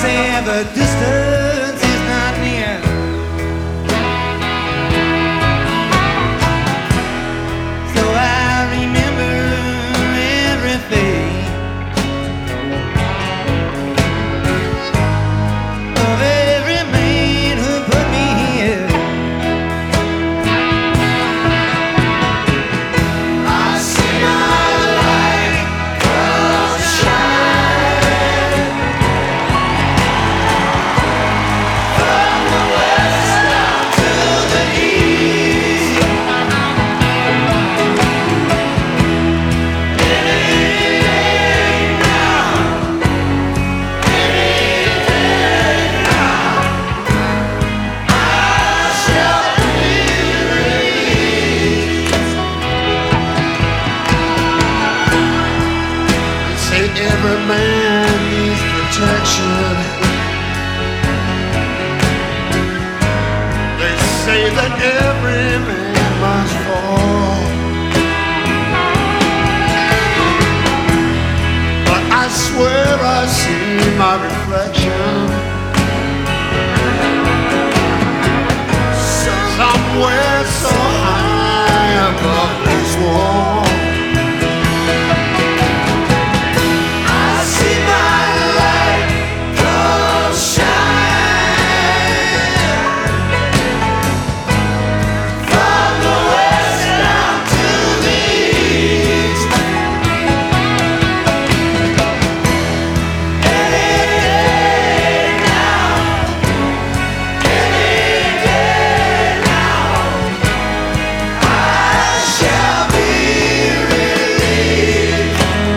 say the distance is not near. So I remember everything of every man who put me here. I see my light come shine from the west down to the east. Any day now, any day now, I shall be released. They say every man needs protection. They say that every man must fall. But I swear I see my reflection somewhere so high above this wall. I see my light come shine from the west down to the east. Any day now, any day now, I shall be released.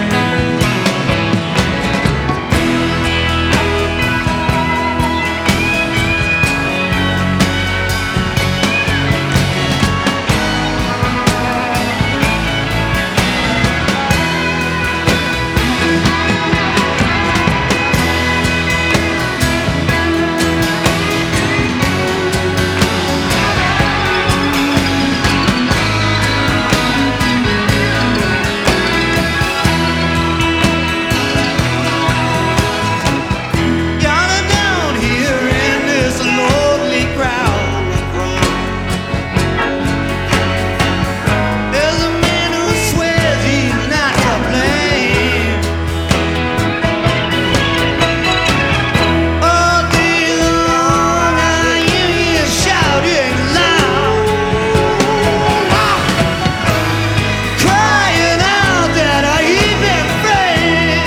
Yonder down here in this lonely crowd, there's a man who swears he's not to blame. All day long I hear you shouting loud, crying out that he's been framed.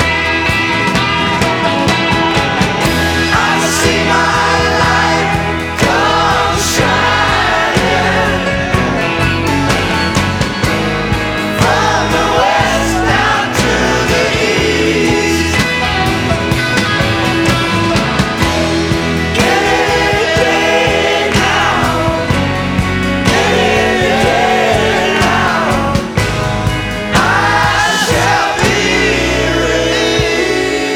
I see my light come shining from the west down to the east. Any day now, any day now, I shall be released.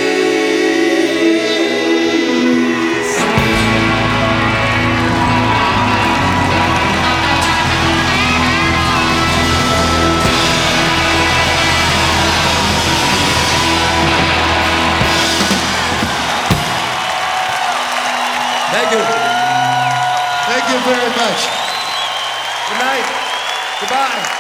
Thank you. Thank you very much. Good night. Goodbye.